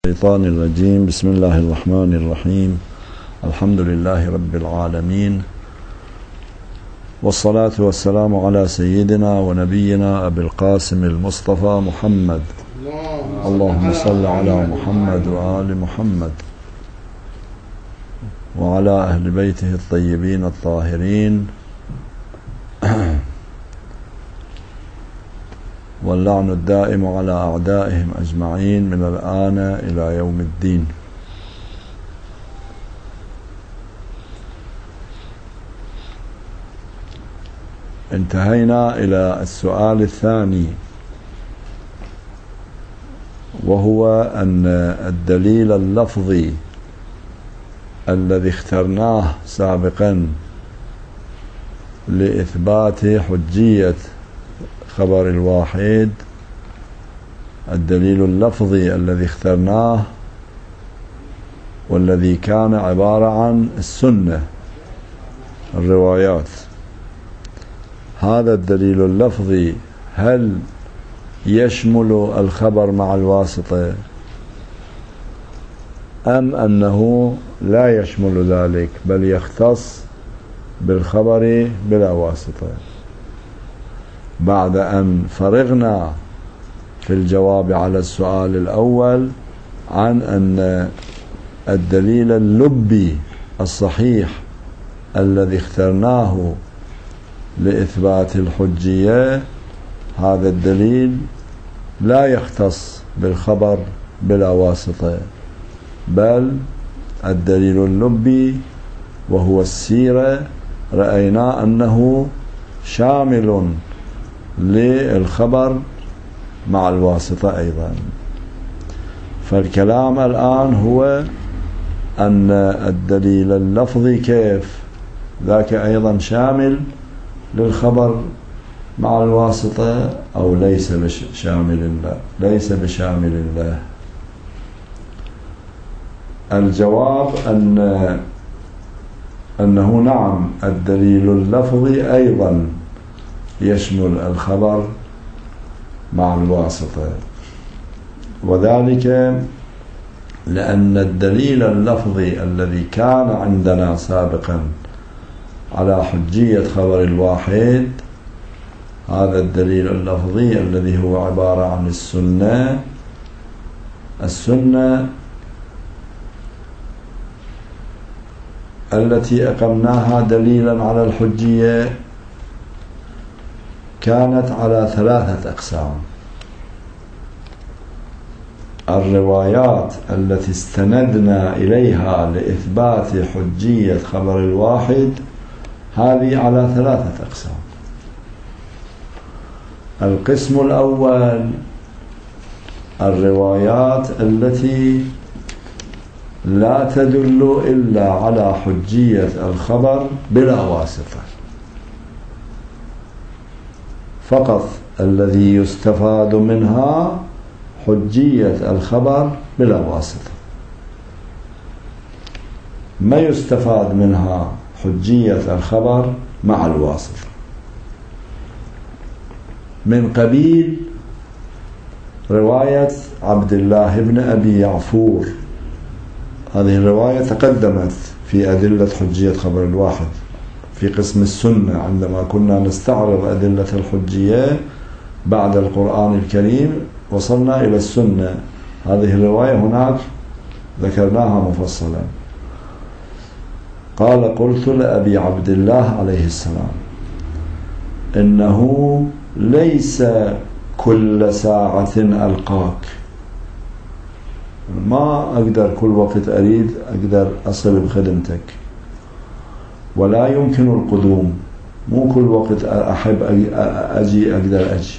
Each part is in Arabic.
الشيطان الرجيم. بسم الله الرحمن الرحيم. الحمد لله رب العالمين، والصلاة والسلام على سيدنا ونبينا أبي القاسم المصطفى محمد. اللهم صل على محمد وآل محمد وعلى أهل بيته الطيبين الطاهرين، واللعن الدائم على أعدائهم أجمعين من الآن إلى يوم الدين. انتهينا إلى السؤال الثاني، وهو أن الدليل اللفظي الذي اخترناه سابقا لإثبات حجية خبر الواحد، الدليل اللفظي الذي اخترناه والذي كان عبارة عن السنة، الروايات، هذا الدليل اللفظي هل يشمل الخبر مع الواسطة أم أنه لا يشمل ذلك بل يختص بالخبر بلا واسطة؟ بعد أن فرغنا في الجواب على السؤال الأول عن أن الدليل اللبي الصحيح الذي اخترناه لإثبات الحجية، هذا الدليل لا يختص بالخبر بلا واسطة، بل الدليل اللبي وهو السيرة رأينا أنه شامل للخبر مع الواسطة أيضا. فالكلام الآن هو أن الدليل اللفظي كيف ذاك أيضا شامل للخبر مع الواسطة أو ليس بشامل له. الجواب أنه نعم، الدليل اللفظي أيضا يشمل الخبر مع الواسطة، وذلك لأن الدليل اللفظي الذي كان عندنا سابقا على حجية خبر الواحد، هذا الدليل اللفظي الذي هو عبارة عن السنة التي أقمناها دليلا على الحجية، كانت على ثلاثة أقسام. الروايات التي استندنا إليها لإثبات حجية خبر الواحد هذه على ثلاثة أقسام. القسم الأول الروايات التي لا تدل إلا على حجية الخبر بلا واسطة، فقط الذي يستفاد منها حجية الخبر بلا واسطة، ما يستفاد منها حجية الخبر مع الواسطة، من قبيل رواية عبد الله بن أبي يعفور. هذه الرواية تقدمت في أدلة حجية خبر الواحد في قسم السنة، عندما كنا نستعرض أدلة الحجية بعد القرآن الكريم وصلنا إلى السنة. هذه الرواية هناك ذكرناها مفصلا. قال: قلت لأبي عبد الله عليه السلام: إنه ليس كل ساعة ألقاك، ما أقدر كل وقت أريد أقدر أصل بخدمتك، ولا يمكن القدوم، مو كل وقت أحب أجي أقدر أجي.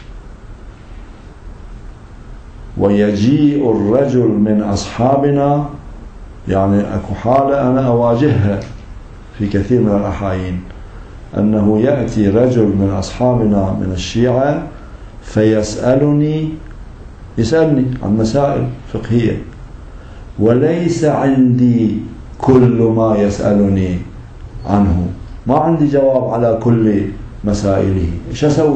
ويجيء الرجل من أصحابنا، يعني أكو حالة أنا أواجهها في كثير من الأحايين، أنه يأتي رجل من أصحابنا من الشيعة فيسألني عن مسائل فقهية، وليس عندي كل ما يسألني عنه، ما عندي جواب على كل مسائله، إيش أسوي؟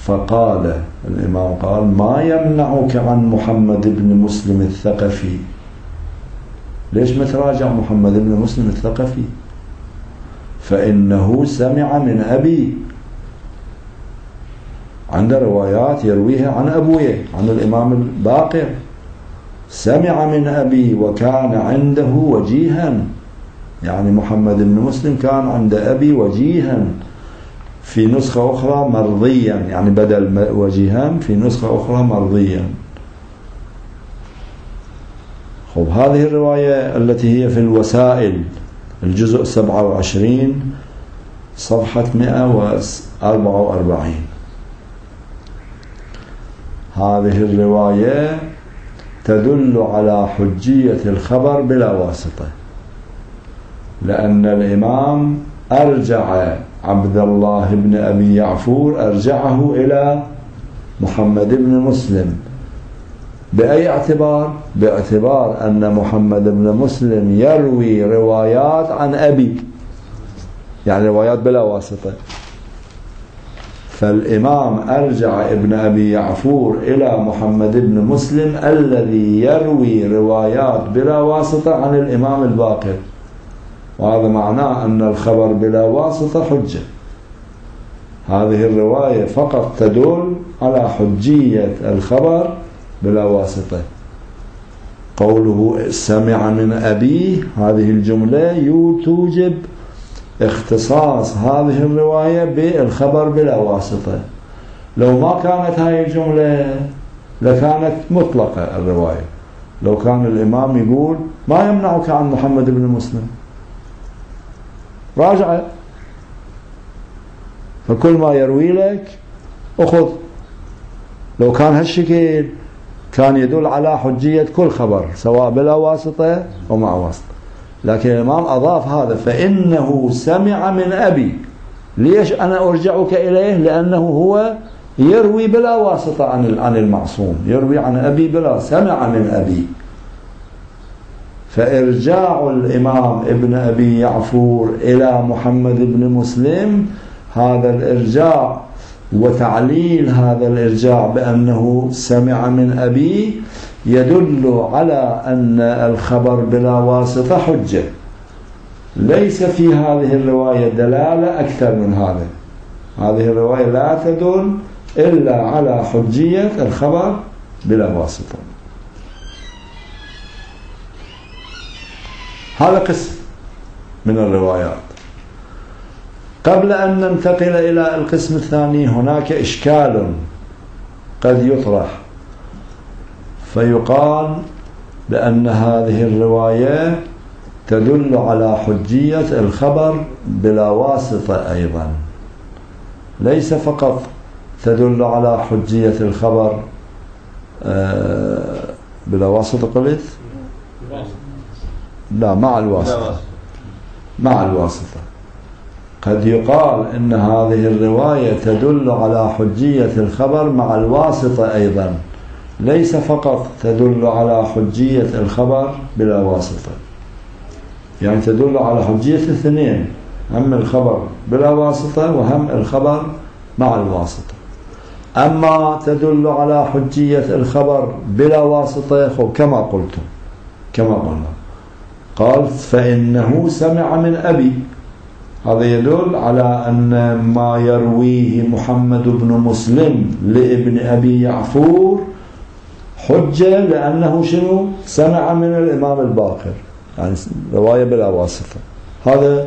فقال الإمام قال: ما يمنعك عن محمد بن مسلم الثقفي؟ ليش ما تراجع محمد بن مسلم الثقفي؟ فإنه سمع من أبي. عنده روايات يرويها عن أبويه، عن الإمام الباقر. سمع من أبي وكان عنده وجيها، يعني محمد بن مسلم كان عند أبي وجيها. في نسخة أخرى مرضيا، يعني بدل وجيها في نسخة أخرى مرضيا. خب، هذه الرواية التي هي في الوسائل الجزء 27 صفحة 144. هذه الرواية تدل على حجية الخبر بلا واسطة، لأن الإمام أرجع عبد الله بن أبي يعفور، أرجعه إلى محمد بن مسلم. بأي اعتبار؟ باعتبار أن محمد بن مسلم يروي روايات عن أبي، يعني روايات بلا واسطة. فالإمام أرجع ابن أبي يعفور إلى محمد بن مسلم الذي يروي روايات بلا واسطة عن الإمام الباقر، وهذا معناه أن الخبر بلا واسطة حجة. هذه الرواية فقط تدل على حجية الخبر بلا واسطة. قوله سمع من أبيه، هذه الجملة توجب اختصاص هذه الرواية بالخبر بلا واسطة. لو ما كانت هذه الجملة لكانت مطلقة الرواية. لو كان الإمام يقول: ما يمنعك عن محمد بن مسلم، راجع، فكل ما يروي لك أخذ. لو كان هالشكل كان يدل على حجية كل خبر سواء بلا واسطة أو مع واسطة. لكن الإمام أضاف هذا: فإنه سمع من أبي. ليش أنا أرجعك إليه؟ لأنه هو يروي بلا واسطة عن المعصوم، يروي عن أبي بلا، سمع من أبي. فإرجاع الإمام ابن أبي يعفور إلى محمد بن مسلم، هذا الإرجاع وتعليل هذا الإرجاع بأنه سمع من أبي يدل على أن الخبر بلا واسطة حجة. ليس في هذه الرواية دلالة أكثر من هذا. هذه الرواية لا تدل إلا على حجية الخبر بلا واسطة. هذا قسم من الروايات. قبل أن ننتقل إلى القسم الثاني، هناك إشكال قد يطرح، فيقال بأن هذه الرواية تدل على حجية الخبر بلا واسطة أيضا، ليس فقط تدل على حجية الخبر بلا واسطة. قلت لا، مع الواسطة. مع الواسطة. قد يقال إن هذه الرواية تدل على حجية الخبر مع الواسطة أيضا، ليس فقط تدل على حجية الخبر بلا واسطة. يعني تدل على حجية الاثنين، هم الخبر بلا واسطة وهم الخبر مع الواسطة. أما تدل على حجية الخبر بلا واسطة كما قلتم، كما قلنا، قال: فإنه سمع من أبي. هذا يدل على أن ما يرويه محمد بن مسلم لابن أبي يعفور حجة، لأنه شنو؟ سمع من الإمام الباقر، يعني رواية بلا واسطة. هذا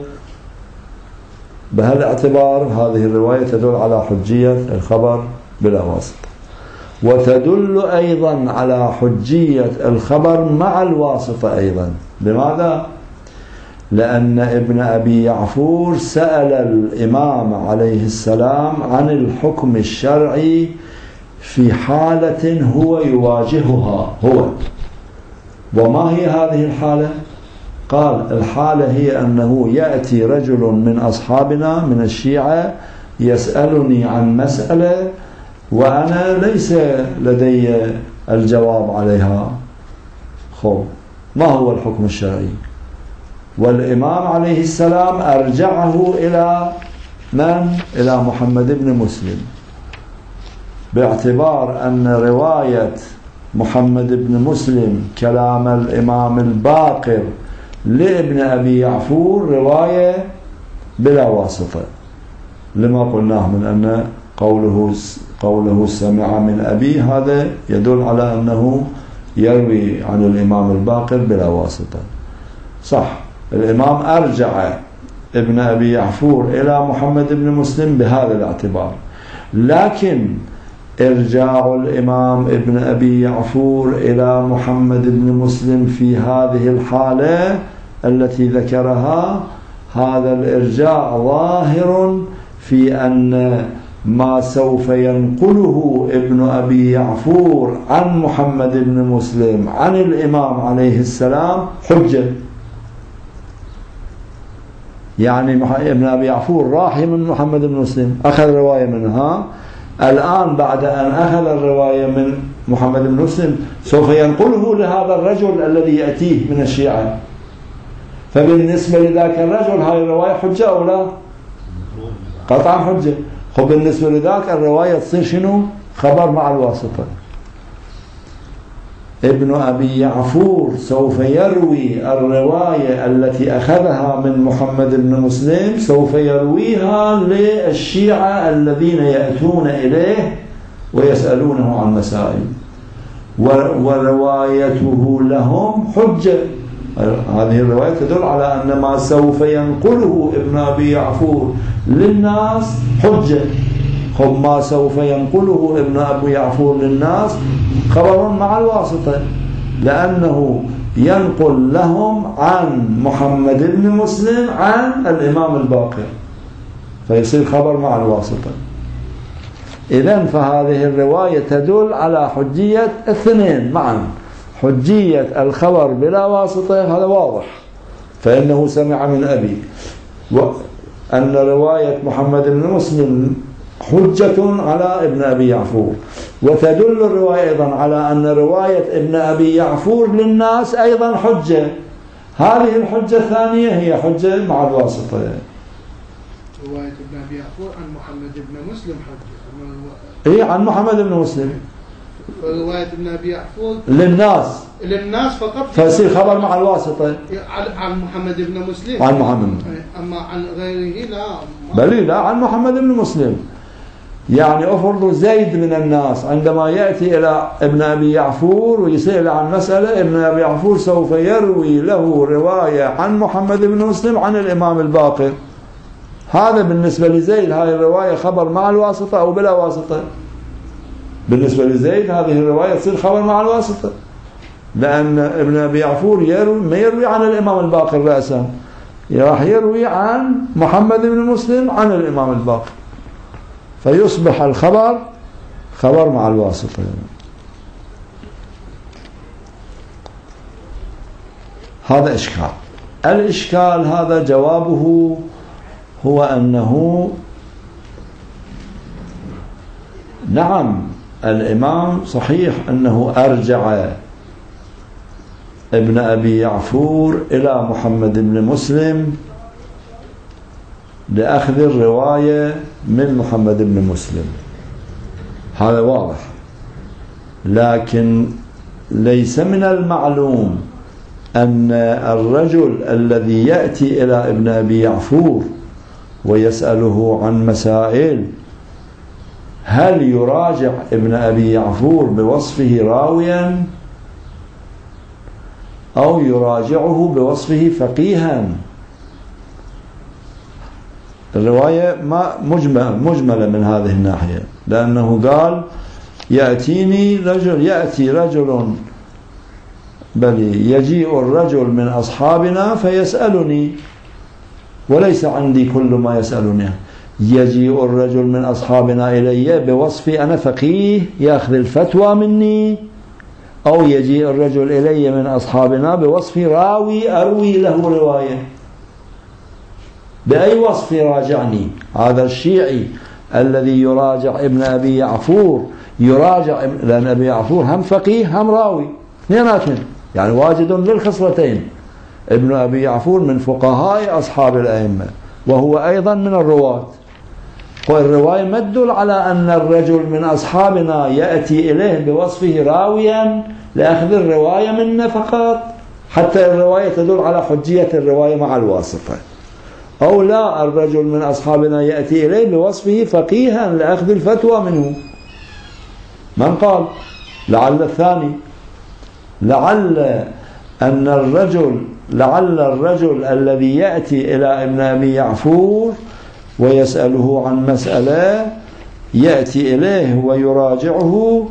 بهالاعتبار هذه الرواية تدل على حجية الخبر بلا واسطة. وتدل أيضا على حجية الخبر مع الواسطة أيضا. لماذا؟ لأن ابن أبي يعفور سأل الإمام عليه السلام عن الحكم الشرعي في حالة هو يواجهها هو. وما هي هذه الحالة؟ قال: الحالة هي أنه يأتي رجل من أصحابنا من الشيعة يسألني عن مسألة وأنا ليس لدي الجواب عليها. خب، ما هو الحكم الشرعي؟ والإمام عليه السلام أرجعه إلى من؟ إلى محمد بن مسلم. باعتبار أن رواية محمد بن مسلم كلام الإمام الباقر لابن أبي يعفور رواية بلا واسطة، لما قلناه من أن قوله سمع من أبي هذا يدل على أنه يروي عن الإمام الباقر بلا واسطة. صح، الإمام أرجع ابن أبي يعفور إلى محمد بن مسلم بهذا الاعتبار، لكن إرجاع الإمام ابن أبي يعفور إلى محمد بن مسلم في هذه الحالة التي ذكرها، هذا الإرجاع ظاهر في أن ما سوف ينقله ابن أبي يعفور عن محمد بن مسلم عن الإمام عليه السلام حجة. يعني ابن أبي يعفور راح من محمد بن مسلم أخذ رواية منها، الآن بعد أن أخذ الرواية من محمد بن مسلم سوف ينقله لهذا الرجل الذي يأتيه من الشيعة، فبالنسبة لذاك الرجل هاي الرواية حجة أو لا؟ قطعا حجة. خب بالنسبة لذاك الرواية تصير شنو؟ خبر مع الواسطة. ابن أبي يعفور سوف يروي الرواية التي أخذها من محمد بن مسلم، سوف يرويها للشيعة الذين يأتون إليه ويسألونه عن مسائل، وروايته لهم حجة. هذه الرواية تدل على أن ما سوف ينقله ابن أبي يعفور للناس حجة. خب ما سوف ينقله ابن أبي يعفور للناس خبر مع الواسطة، لأنه ينقل لهم عن محمد بن مسلم عن الإمام الباقر، فيصير خبر مع الواسطة. إذن فهذه الرواية تدل على حجية الاثنين معا، حجية الخبر بلا واسطة هذا واضح، فإنه سمع من أبي، وأن رواية محمد بن مسلم حجة على ابن أبي يعفور، وتدل الرواية أيضا على أن رواية ابن أبي يعفور للناس أيضا حجة. هذه الحجة الثانية هي حجة مع الواسطة. رواية ابن أبي يعفور عن محمد بن مسلم حجة، إيه عن محمد بن مسلم، رواية ابن أبي يعفور للناس فقط، فيصير خبر مع الواسطة عن محمد بن مسلم، عن محمد، أما عن غيره لا، بل لا عن محمد بن مسلم. يعني أفرض زيد من الناس عندما يأتي إلى ابن أبي يعفور ويسأل عن مسألة، ابن أبي يعفور سوف يروي له رواية عن محمد بن مسلم عن الإمام الباقر. هذا بالنسبة لزيد هذه الرواية خبر مع الواسطة أو بلا واسطة؟ بالنسبة لزيد هذه الرواية تصير خبر مع الواسطة، لأن ابن أبي يعفور ما يروي عن الإمام الباقر رأسا، راح يروي عن محمد بن مسلم عن الإمام الباقر، فيصبح الخبر خبر مع الواسطة. هذا إشكال. الإشكال هذا جوابه هو أنه نعم الإمام صحيح أنه أرجع ابن أبي يعفور إلى محمد بن مسلم لأخذ الرواية من محمد بن مسلم، هذا واضح، لكن ليس من المعلوم أن الرجل الذي يأتي إلى ابن أبي يعفور ويسأله عن مسائل هل يراجع ابن أبي يعفور بوصفه راويا أو يراجعه بوصفه فقيها. الرواية ما مجملة من هذه الناحية، لأنه قال يأتي رجل بل يجيء الرجل من أصحابنا فيسألني وليس عندي كل ما يسألني. يجيء الرجل من أصحابنا إلي بوصفي أنا فقيه يأخذ الفتوى مني، أو يجيء الرجل إلي من أصحابنا بوصفي راوي أروي له رواية. بأي وصف يراجعني هذا الشيعي الذي يراجع ابن أبي يعفور؟ يراجع لأن أبي يعفور هم فقيه هم راوي اثنيناتهم، يعني واجد للخصلتين. ابن أبي يعفور من فقهاء أصحاب الأئمة وهو أيضا من الرواة، والرواية ما تدل على أن الرجل من أصحابنا يأتي إليه بوصفه راويا لأخذ الرواية منا فقط، حتى الرواية تدل على حجية الرواية مع الواسطة. أو لا، الرجل من أصحابنا يأتي إليه بوصفه فقيها لأخذ الفتوى منه. من قال؟ لعل الثاني، لعل الرجل الذي يأتي إلى ابن أبي يعفور ويسأله عن مسألة يأتي إليه ويراجعه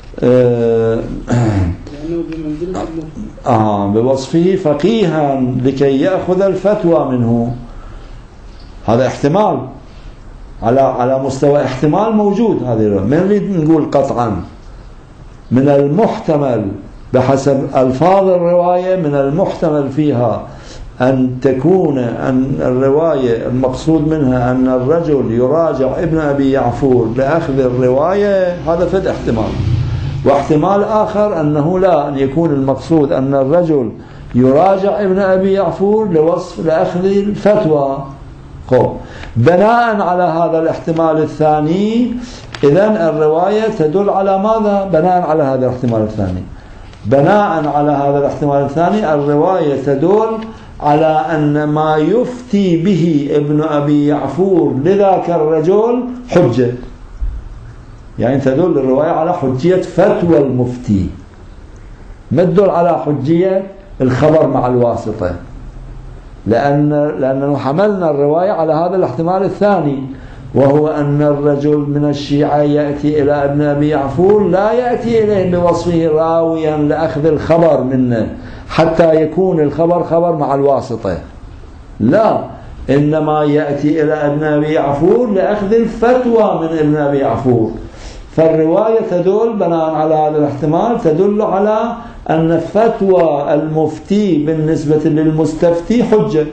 بوصفه فقيها لكي يأخذ الفتوى منه. هذا احتمال على مستوى احتمال موجود. هذه ما نريد نقول قطعا، من المحتمل بحسب ألفاظ الرواية، من المحتمل فيها أن تكون أن الرواية المقصود منها أن الرجل يراجع ابن أبي يعفور لأخذ الرواية، هذا فد احتمال. واحتمال آخر أنه لا، أن يكون المقصود أن الرجل يراجع ابن أبي يعفور لأخذ الفتوى. بناء على هذا الاحتمال الثاني، إذن الرواية تدل على ماذا؟ بناء على هذا الاحتمال الثاني، بناء على هذا الاحتمال الثاني الرواية تدل على أن ما يفتي به ابن أبي يعفور لذاك الرجل حجة. يعني تدل الرواية على حجية فتوى المفتي، ما تدل على حجية الخبر مع الواسطة، لأننا حملنا الرواية على هذا الاحتمال الثاني، وهو أن الرجل من الشيعة يأتي إلى ابن أبي يعفور لا يأتي إليه بوصفه راويا لأخذ الخبر منه حتى يكون الخبر خبر مع الواسطة، لا، إنما يأتي إلى ابن أبي يعفور لأخذ الفتوى من ابن أبي يعفور. فالرواية تدل بناء على هذا الاحتمال تدل على أن فتوى المفتي بالنسبة للمستفتي حجة.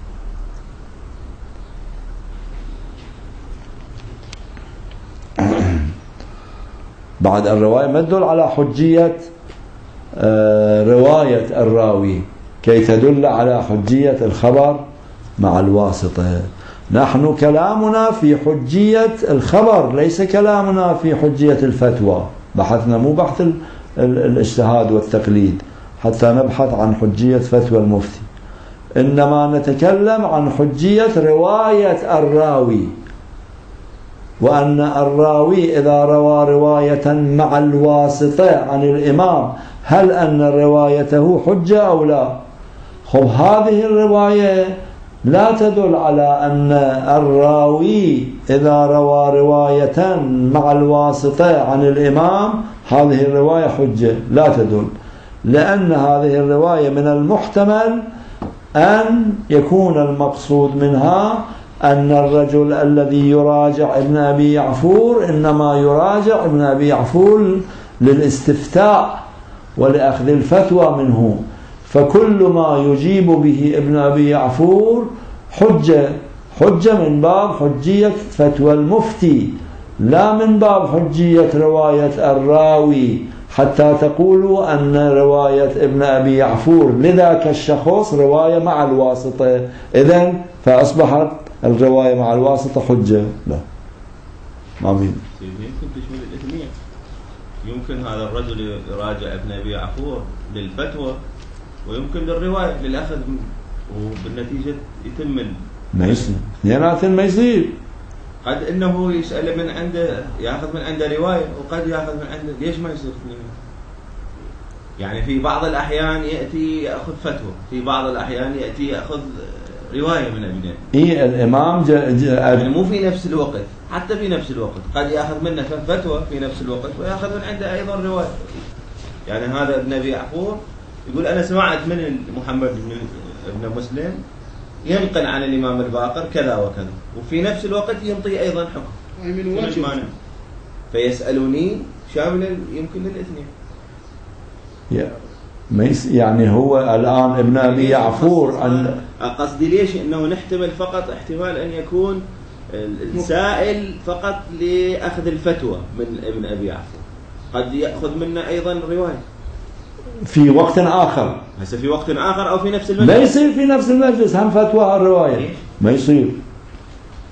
بعد الرواية ما تدل على حجية رواية الراوي كي تدل على حجية الخبر مع الواسطة. نحن كلامنا في حجية الخبر، ليس كلامنا في حجية الفتوى. بحثنا مو بحث الاجتهاد والتقليد حتى نبحث عن حجية فتوى المفتي، إنما نتكلم عن حجية رواية الراوي، وأن الراوي إذا روى رواية مع الواسطة عن الإمام هل أن روايته حجة أو لا؟ هذه الرواية لا تدل على أن الراوي إذا روى رواية مع الواسطة عن الإمام هذه الرواية حجة، لا تدل، لأن هذه الرواية من المحتمل أن يكون المقصود منها أن الرجل الذي يراجع ابن أبي يعفور إنما يراجع ابن أبي يعفور للاستفتاء ولأخذ الفتوى منه، فكل ما يجيب به ابن أبي يعفور حجة من باب حجية فتوى المفتي، لا من باب حجية رواية الراوي حتى تقولوا أن رواية ابن أبي يعفور لذاك الشخص رواية مع الواسطة، إذن فأصبحت الرواية مع الواسطة حجة. لا، ما مين يمكن تشمل الاثنين. يمكن هذا الرجل يراجع ابن أبي يعفور للفتوى ويمكن للرواية للأخذ، وبالنتيجة يتم ما يصير اثنيناتهم ما يصير. قد إنه يسأل من عنده يأخذ من عنده رواية وقد يأخذ من عنده، ليش ما يصير اثنين؟ يعني في بعض الأحيان يأتي يأخذ فتوى، في بعض الأحيان يأتي يأخذ رواية من ابنه. إيه الإمام يعني مو في نفس الوقت، حتى في نفس الوقت قد يأخذ منه فتوى في نفس الوقت ويأخذ من عنده أيضا رواية. يعني هذا ابن أبي يعفور يقول أنا سمعت من محمد بن مسلم ينقل عن الإمام الباقر كذا وكذا، وفي نفس الوقت ينطي أيضا حكم، مش مانع، فيسألوني شامل يمكن للاثنين. يعني هو الآن ابن أبي يعفور قصدي ليش إنه نحتمل فقط احتمال أن يكون السائل فقط لأخذ الفتوى من ابن أبي يعفور، قد يأخذ منا أيضا رواية في وقت آخر، هسه في وقت آخر أو في نفس المجلس. ما يصير في نفس المجلس هم فتوى الرواية، ما يصير.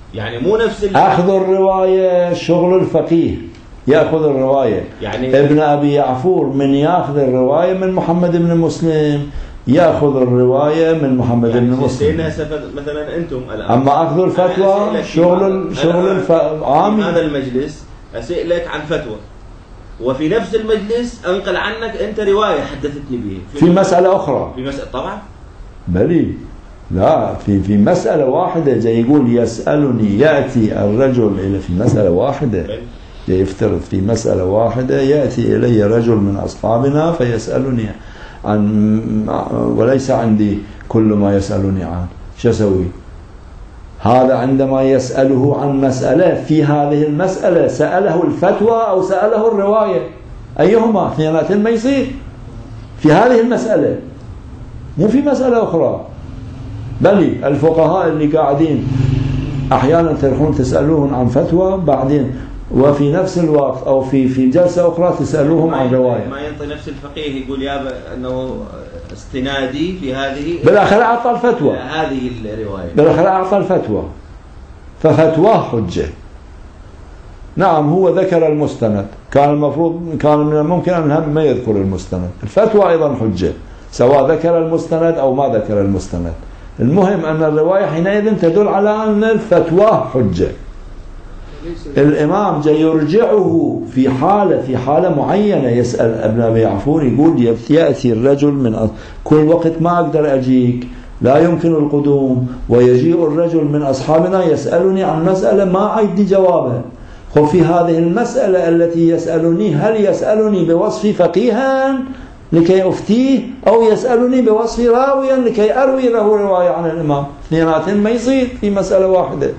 يعني مو نفس أخذ الرواية شغل الفقيه، يأخذ الرواية. يعني ابن أبي يعفور من يأخذ الرواية من محمد بن مسلم يأخذ الرواية من محمد بن مسلم. مثلا أنتم الآن أما أخذ الفتوى شغل عام. هذا المجلس أسألك عن فتوى، وفي نفس المجلس أنقل عنك أنت رواية حدثتني به في مسألة أخرى. في مسألة طبعا بلي لا في مسألة واحدة جاي يقول يسألني، يأتي الرجل إلى في مسألة واحدة، يفترض في مسألة واحدة يأتي إلي رجل من أصحابنا فيسألني عن، وليس عندي كل ما يسألني عنه، شو أسوي؟ هذا عندما يسأله عن مسألة، في هذه المسألة سأله الفتوى أو سأله الرواية، أيهما؟ اثنيناتين ما يصير في هذه المسألة، مو في مسألة أخرى. بلي الفقهاء اللي قاعدين أحيانا تروحون تسألوهم عن فتوى، بعدين وفي نفس الوقت أو في جلسة أخرى تسألوهم عن رواية. ما ينطي نفس الفقيه يقول يا أنه استنادي في هذه، بالآخر أعطى الفتوى، هذه الرواية بالآخر أعطى الفتوى، ففتواه حجة. نعم هو ذكر المستند، كان من الممكن أن هم ما يذكر المستند، الفتوى أيضا حجة سواء ذكر المستند أو ما ذكر المستند. المهم أن الرواية حينئذ تدل على أن الفتوى حجة. الإمام جاي يرجعه في حالة معينة، يسأل ابن أبي يعفور يقول يأتي الرجل من كل وقت ما أقدر أجيك، لا يمكن القدوم، ويجيء الرجل من أصحابنا يسألني عن مسألة ما عندي جوابها. وفي هذه المسألة التي يسألني، هل يسألني بوصف فقيها لكي أفتيه أو يسألني بوصف راويا لكي أروي له رواية عن الإمام؟ اثنينات ما يصير في مسألة واحدة.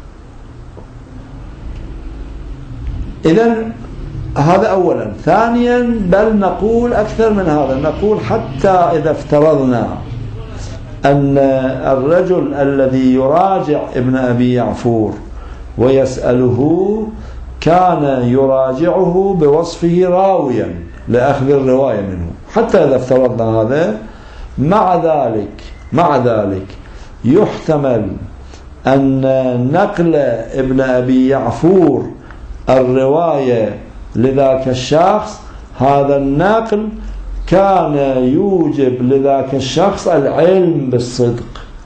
إذن هذا أولا. ثانيا بل نقول أكثر من هذا، نقول حتى إذا افترضنا أن الرجل الذي يراجع ابن أبي يعفور ويسأله كان يراجعه بوصفه راويا لأخذ الرواية منه، حتى إذا افترضنا هذا، مع ذلك يحتمل أن نقل ابن أبي يعفور الرواية لذاك الشخص، هذا النقل كان يوجب لذاك الشخص العلم بالصدق.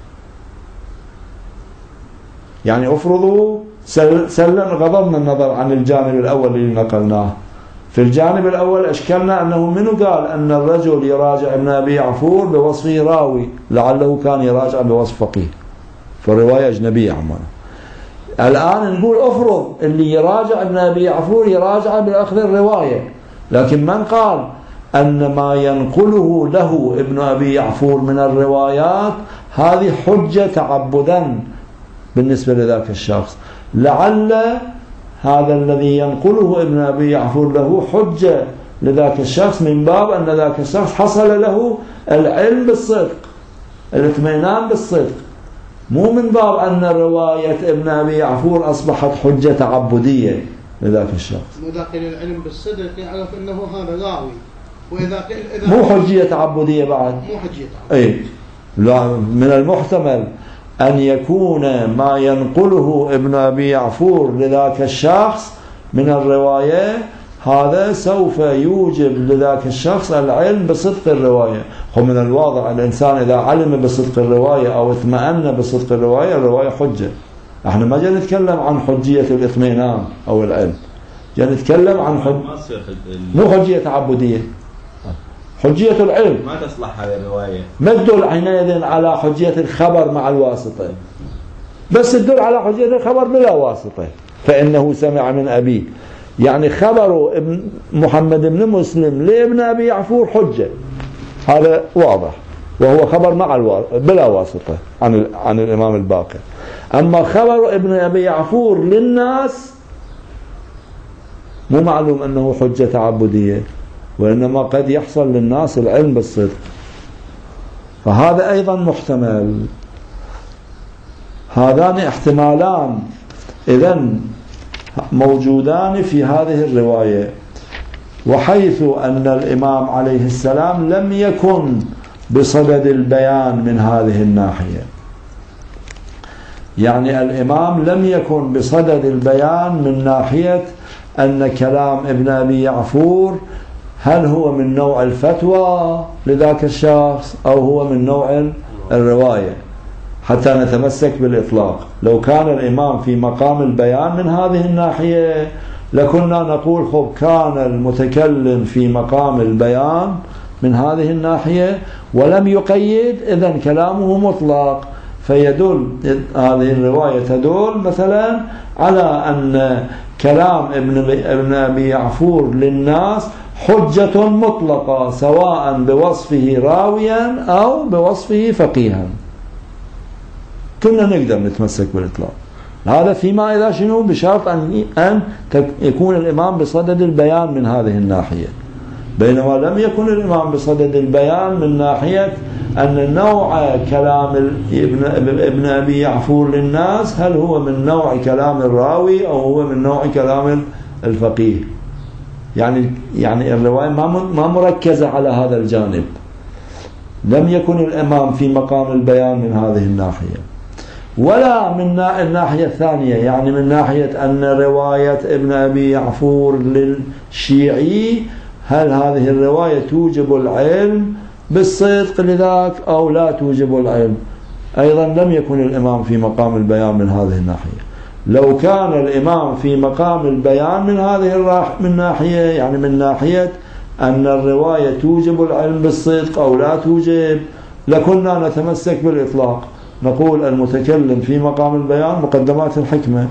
يعني افرضوا غضبنا النظر عن الجانب الأول اللي نقلناه، في الجانب الأول أشكلنا أنه منو قال أن الرجل يراجع ابن أبي يعفور بوصفه راوي، لعله كان يراجع بوصف فقيه، فالرواية أجنبية عمنا. الآن نقول أفرض اللي يراجع ابن أبي يعفور يراجع بأخذ الرواية، لكن من قال أن ما ينقله له ابن أبي يعفور من الروايات هذه حجة تعبدا بالنسبة لذاك الشخص، لعل هذا الذي ينقله ابن أبي يعفور له حجة لذاك الشخص من باب أن ذاك الشخص حصل له العلم بالصدق، الاطمئنان بالصدق، مو من باب أن رواية ابن أبي يعفور أصبحت حجة تعبدية لذاك الشخص. مو داخل العلم بالصدق يعرف أنه هذا راوي، وإذا مو حجية تعبدية بعد، مو حجية تعبدية. أي لا، من المحتمل أن يكون ما ينقله ابن أبي يعفور لذاك الشخص من الرواية هذا سوف يوجب لذاك الشخص العلم بصدق الرواية. ومن الواضح الإنسان إذا علم بصدق الرواية أو اطمأن بصدق الرواية، الرواية حجة. احنا ما جاي نتكلم عن حجية الاطمئنان أو العلم، جاي نتكلم عن مو حجية تعبدية، حجية العلم. ما تصلح هذه الرواية، ما تدل حينئذ على حجية الخبر مع الواسطة، بس تدل على حجية الخبر بلا واسطة، فإنه سمع من أبيه. يعني خبر محمد بن مسلم لابن أبي يعفور حجة، هذا واضح، وهو خبر مع بلا واسطة عن الإمام الباقر. أما خبر ابن أبي يعفور للناس مو معلوم أنه حجة تعبدية، وإنما قد يحصل للناس العلم بالصدق، فهذا أيضا محتمل. هذان احتمالان إذن موجودان في هذه الرواية. وحيث أن الإمام عليه السلام لم يكن بصدد البيان من هذه الناحية، يعني الإمام لم يكن بصدد البيان من ناحية أن كلام ابن أبي يعفور هل هو من نوع الفتوى لذاك الشخص أو هو من نوع الرواية حتى نتمسك بالإطلاق. لو كان الإمام في مقام البيان من هذه الناحية لكنا نقول خب كان المتكلم في مقام البيان من هذه الناحية ولم يقيد، إذن كلامه مطلق. فيدل هذه الرواية تدل مثلا على أن كلام ابن أبي يعفور للناس حجة مطلقة سواء بوصفه راويا أو بوصفه فقيها، كنا نقدر نتمسك بالإطلاق. هذا فيما إذا شنو بشرط أن يكون الإمام بصدد البيان من هذه الناحية، بينما لم يكن الإمام بصدد البيان من ناحية أن نوع كلام ابن أبي يعفور للناس هل هو من نوع كلام الراوي أو هو من نوع كلام الفقيه. يعني الرواية ما مركزة على هذا الجانب، لم يكن الإمام في مقام البيان من هذه الناحية. ولا من الناحية الثانية، يعني من ناحية أن رواية ابن أبي يعفور للشيعي هل هذه الرواية توجب العلم بالصدق لذاك أو لا توجب العلم، أيضا لم يكن الإمام في مقام البيان من هذه الناحية. لو كان الإمام في مقام البيان من هذه الناحية، يعني من ناحية أن الرواية توجب العلم بالصدق أو لا توجب، لكنا نتمسك بالإطلاق، نقول المتكلم في مقام البيان مقدمات الحكمة،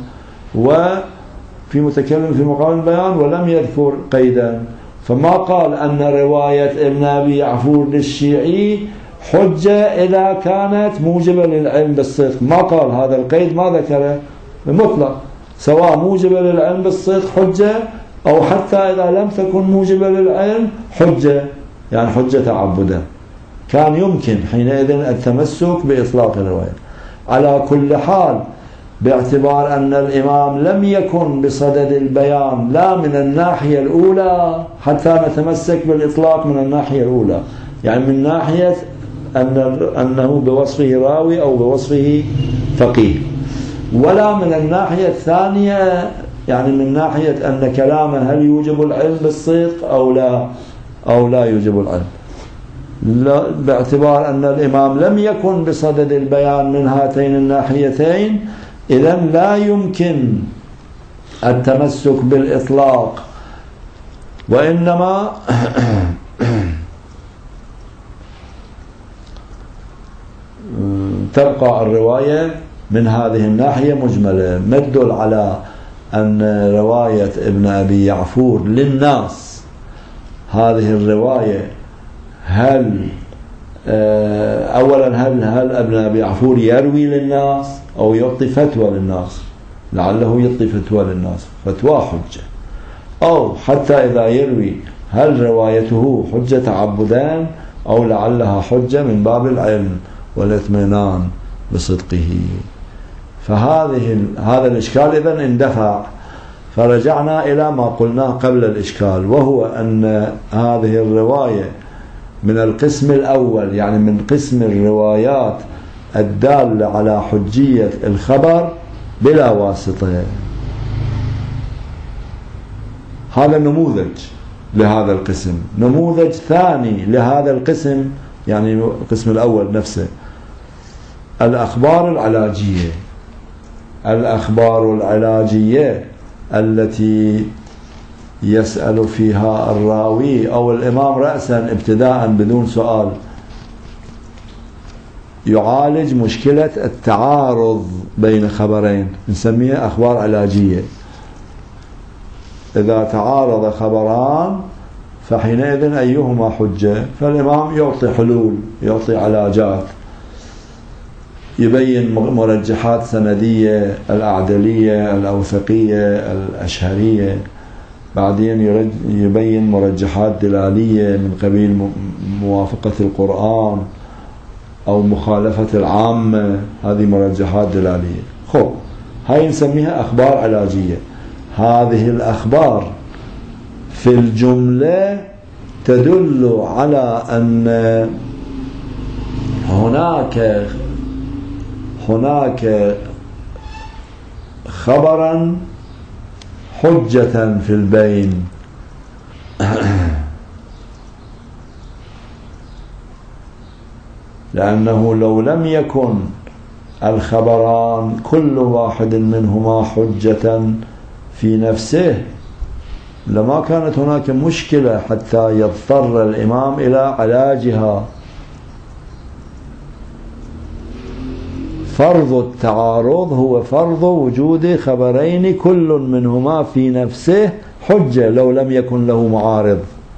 وفي متكلم في مقام البيان ولم يذكر قيدا. فما قال أن رواية ابن أبي يعفور للشيعي حجة إذا كانت موجبة للعلم بالصدق، ما قال هذا القيد، ما ذكره بمطلق، سواء موجبة للعلم بالصدق حجة أو حتى إذا لم تكن موجبة للعلم حجة، يعني حجة تعبدا، كان يمكن حينئذ التمسك بإطلاق الرواية. على كل حال باعتبار أن الإمام لم يكن بصدد البيان لا من الناحية الأولى حتى نتمسك بالإطلاق من الناحية الأولى، يعني من ناحية أنه بوصفه راوي أو بوصفه فقيه، ولا من الناحية الثانية يعني من ناحية أن كلامه هل يوجب العلم بالصدق أو لا يوجب العلم، باعتبار أن الإمام لم يكن بصدد البيان من هاتين الناحيتين، إذن لا يمكن التمسك بالإطلاق، وإنما تبقى الرواية من هذه الناحية مجملة، ما تدل على أن رواية ابن أبي يعفور للناس هذه الرواية هل أولا هل ابن أبي يعفور يروي للناس أو يعطي فتوى للناس، لعله يعطي فتوى للناس، فتوى حجة، أو حتى إذا يروي هل روايته حجة تعبدان أو لعلها حجة من باب العلم والاطمئنان بصدقه. هذا الإشكال إذن اندفع، فرجعنا إلى ما قلناه قبل الإشكال، وهو أن هذه الرواية من القسم الأول، يعني من قسم الروايات الدالة على حجية الخبر بلا واسطة. هذا نموذج لهذا القسم. نموذج ثاني لهذا القسم، يعني القسم الأول نفسه، الأخبار العلاجية. الأخبار العلاجية التي يسأل فيها الراوي أو الإمام رأسا ابتداء بدون سؤال، يعالج مشكلة التعارض بين خبرين، نسميها أخبار علاجية. إذا تعارض خبران فحينئذ أيهما حجة، فالإمام يعطي حلول، يعطي علاجات، يبين مرجحات سندية، الأعدلية، الأوثقية، الأشهرية، بعدين يبين مرجحات دلالية من قبيل موافقة القرآن أو مخالفة العامة، هذه مرجحات دلالية. خب هاي نسميها أخبار علاجية. هذه الأخبار في الجملة تدل على أن هناك خبرا حجة في البين. لأنه لو لم يكن الخبران كل واحد منهما حجة في نفسه لما كانت هناك مشكلة حتى يضطر الإمام إلى علاجها. فرض التعارض هو فرض وجود خبرين كل منهما في نفسه حجة لو لم يكن له معارض.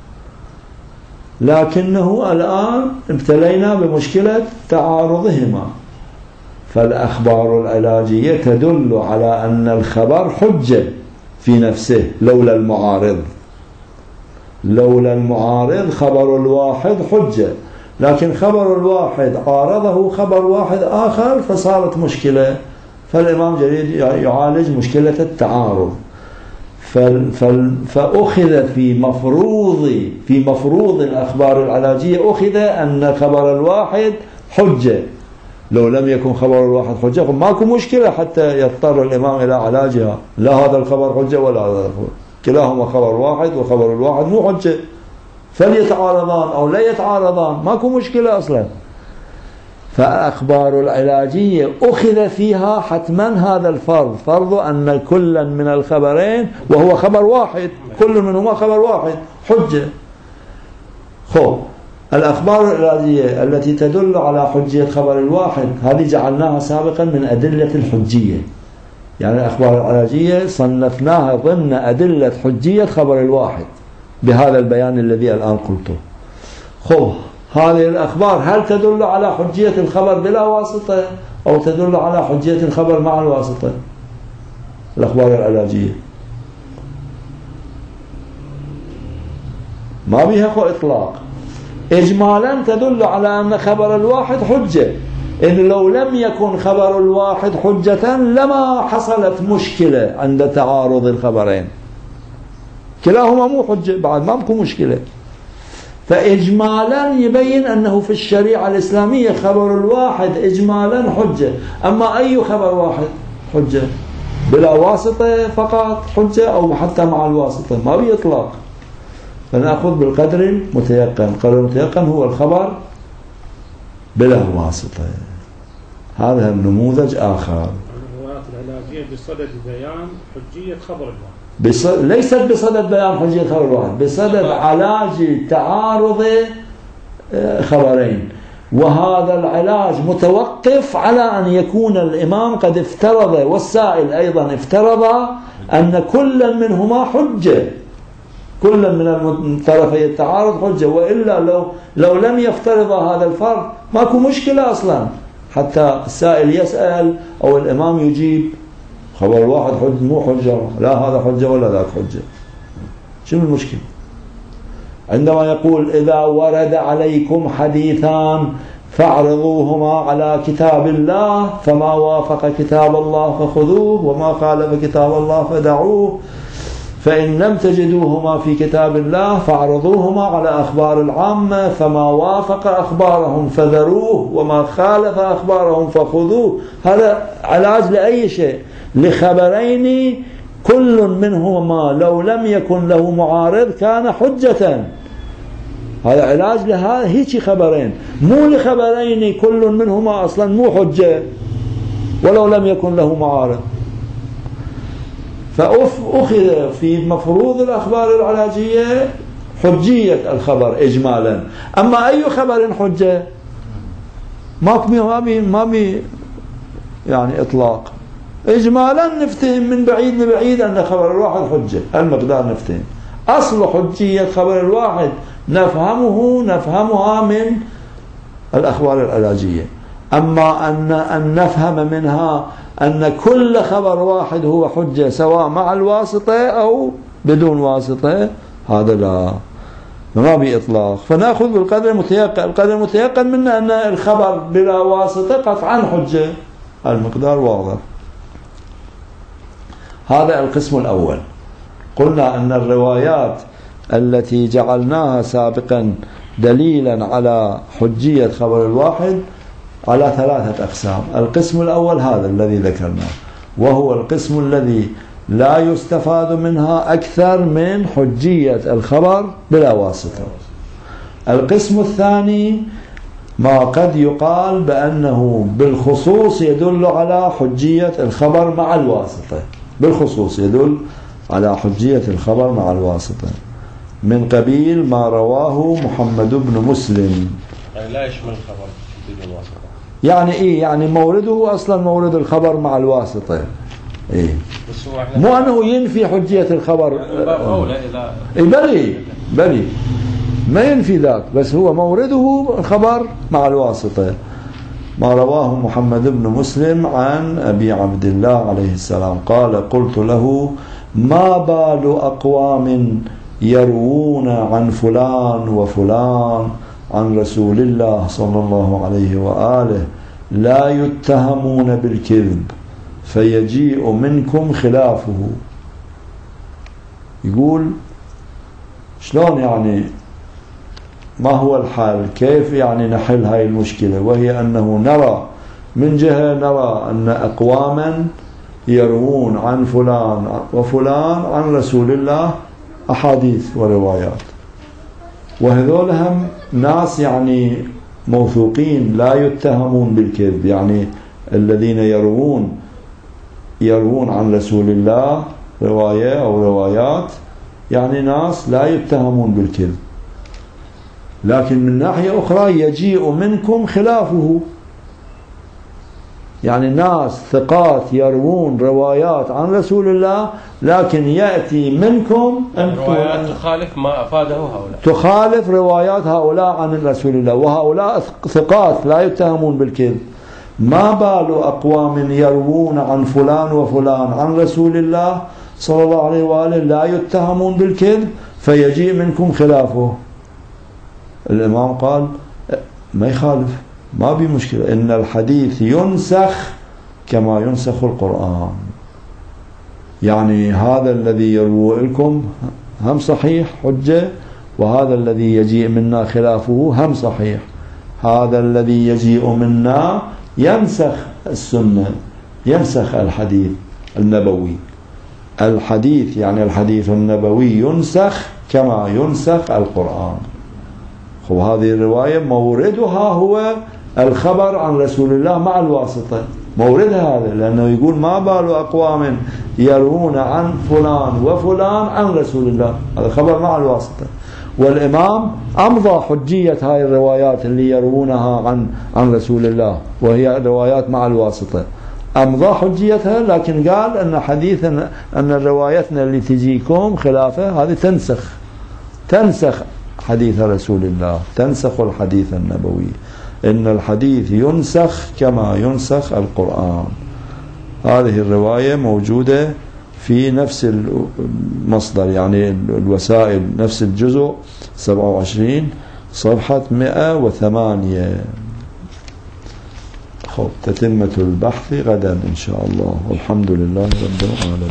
لكنه الآن ابتلينا بمشكلة تعارضهما، فالأخبار العلاجية تدل على أن الخبر حجة في نفسه لولا المعارض. لولا المعارض خبر الواحد حجة، لكن خبر الواحد عارضه خبر واحد آخر فصارت مشكلة، فالإمام جرير يعالج مشكلة التعارض. فأخذ في مفروض الأخبار العلاجية أخذ أن خبر الواحد حجة لو لم يكن خبر الواحد حجة، ماكو مشكلة حتى يضطر الإمام إلى علاجها. لا هذا الخبر حجة ولا هذا الخبر، كلاهما خبر واحد وخبر الواحد مو حجة، فليتعارضان أو لا يتعارضان ماكو مشكلة أصلا. فأخبار العلاجية أخذ فيها حتما هذا الفرض، فرض أن كلا من الخبرين وهو خبر واحد، كل منهما خبر واحد حجة. الأخبار العلاجية التي تدل على حجية خبر الواحد هذه جعلناها سابقا من أدلة الحجية، يعني الأخبار العلاجية صنفناها ضمن أدلة حجية خبر الواحد بهذا البيان الذي الآن قلته. هذه الأخبار هل تدل على حجية الخبر بلا واسطة أو تدل على حجية الخبر مع الواسطة؟ الأخبار العلاجية ما بها إطلاق، إجمالا تدل على أن خبر الواحد حجة. إن لو لم يكن خبر الواحد حجة لما حصلت مشكلة عند تعارض الخبرين، كلاهما مو حجة بعد ما بكون مشكلة. فإجمالا يبين أنه في الشريعة الإسلامية خبر الواحد إجمالا حجة. أما أي خبر واحد حجة بلا واسطة فقط حجة أو حتى مع الواسطة ما بيطلق. فنأخذ بالقدر المتيقن. القدر المتيقن هو الخبر بلا واسطة. هذا النموذج آخر. الروايات العلاجية بصدد بيان حجية خبر الواحد، ليست بصدد بيان حجية خبر الواحد، بصدد علاج تعارض خبرين. وهذا العلاج متوقف على أن يكون الإمام قد افترض والسائل أيضا افترض أن كل منهما حجة، كل من طرفي التعارض حجة، وإلا لو لم يفترض هذا الفرض ماكو مشكلة أصلا، حتى السائل يسأل أو الإمام يجيب خبر الواحد حجة مو حجة، لا هذا حجة ولا ذاك حجة. شنو المشكلة؟ عندما يقول إذا ورد عليكم حديثان فاعرضوهما على كتاب الله، فما وافق كتاب الله فخذوه وما خالف كتاب الله فدعوه، فإن لم تجدوهما في كتاب الله فاعرضوهما على أخبار العامة، فما وافق أخبارهم فذروه وما خالف أخبارهم فخذوه. هذا علاج لأي شيء، لخبرين كل منهما لو لم يكن له معارض كان حجة. هذا علاج لهذا هيك خبرين، مو لخبرين كل منهما أصلا مو حجة ولو لم يكن له معارض. فأخذ في مفروض الأخبار العلاجية حجية الخبر إجمالا. أما أي خبر حجة ما بي يعني إطلاق. إجمالا نفتهم من بعيد لبعيد أن خبر الواحد حجة، المقدار نفتهم. أصل حجية خبر الواحد نفهمها من الأخبار العلاجية. أما أن نفهم منها أن كل خبر واحد هو حجة سواء مع الواسطة أو بدون واسطة، هذا لا، ما بإطلاق. فنأخذ بالقدر المتيقن. القدر المتيقن منا أن الخبر بلا واسطة قطعا حجة، المقدار واضح. هذا القسم الأول. قلنا أن الروايات التي جعلناها سابقا دليلا على حجية خبر الواحد على ثلاثة أقسام. القسم الأول هذا الذي ذكرناه، وهو القسم الذي لا يستفاد منها أكثر من حجية الخبر بلا واسطة. القسم الثاني ما قد يقال بأنه بالخصوص يدل على حجية الخبر مع الواسطة، بالخصوص يدل على حجية الخبر مع الواسطة، من قبيل ما رواه محمد بن مسلم. يعني لا يشمل الخبر بدون واسطة. يعني إيه؟ يعني مورده أصلا مورد الخبر مع الواسطة. إيه؟ مو أنه ينفي حجية الخبر. بلي ما ينفي ذاك، بس هو مورده الخبر مع الواسطة. ما رواه محمد بن مسلم عن أبي عبد الله عليه السلام قال: قلت له: ما بال أقوام يروون عن فلان وفلان عن رسول الله صلى الله عليه وآله لا يتهمون بالكذب فيجيء منكم خلافه. يقول شلون يعني، ما هو الحال، كيف يعني نحل هاي المشكلة؟ وهي أنه نرى من جهة نرى أن أقواما يروون عن فلان وفلان عن رسول الله أحاديث وروايات، وهذول هم ناس يعني موثوقين لا يتهمون بالكذب، يعني الذين يروون عن رسول الله رواية أو روايات يعني ناس لا يتهمون بالكذب. لكن من ناحية أخرى يجيء منكم خلافه، يعني ناس ثقات يروون روايات عن رسول الله، لكن يأتي منكم روايات تخالف ما أفاده هؤلاء، تخالف روايات هؤلاء عن رسول الله، وهؤلاء ثقات لا يتهمون بالكذب. ما بال أقوام يروون عن فلان وفلان عن رسول الله صلى الله عليه وآله لا يتهمون بالكذب فيجيء منكم خلافه. الإمام قال ما يخالف، ما بي مشكلة، إن الحديث ينسخ كما ينسخ القرآن. يعني هذا الذي يروى لكم هم صحيح حجة، وهذا الذي يجيء منا خلافه هم صحيح. هذا الذي يجيء منا ينسخ السنة، ينسخ الحديث النبوي. الحديث يعني الحديث النبوي ينسخ كما ينسخ القرآن. وهذه الرواية موردها هو الخبر عن رسول الله مع الواسطة، موردها هذا، لأنه يقول ما بال أقوام يروون عن فلان وفلان عن رسول الله، هذا خبر مع الواسطة. والإمام أمضى حجية هاي الروايات اللي يروونها عن رسول الله وهي روايات مع الواسطة، أمضى حجيتها، لكن قال أن حديثنا أن روايتنا اللي تجيكم خلافه هذه تنسخ حديث رسول الله، تنسخ الحديث النبوي. إن الحديث ينسخ كما ينسخ القرآن. هذه الرواية موجودة في نفس المصدر، يعني الوسائل، نفس الجزء 27 صفحة 108. تتمة البحث غدا إن شاء الله، والحمد لله رب العالمين.